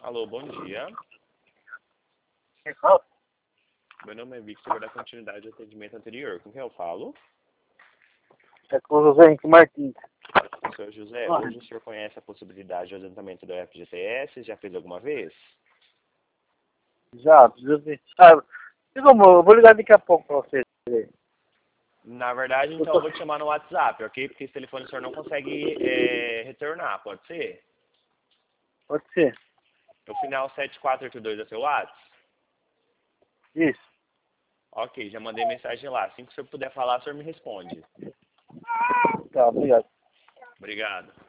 Alô, bom dia. Meu nome é Victor, da continuidade do atendimento anterior. Com quem eu falo? É com o José Henrique Martins. Senhor José, hoje o senhor conhece a possibilidade de adiantamento do FGTS? Já fez alguma vez? Já, precisa ver. Eu vou ligar daqui a pouco pra você. Na verdade, então eu vou te chamar no WhatsApp, ok? Porque esse telefone o senhor não consegue retornar, pode ser? Pode ser. O final 7482 é seu WhatsApp? Isso. Ok, já mandei mensagem lá. Assim que o senhor puder falar, o senhor me responde. Tá, obrigado. Obrigado.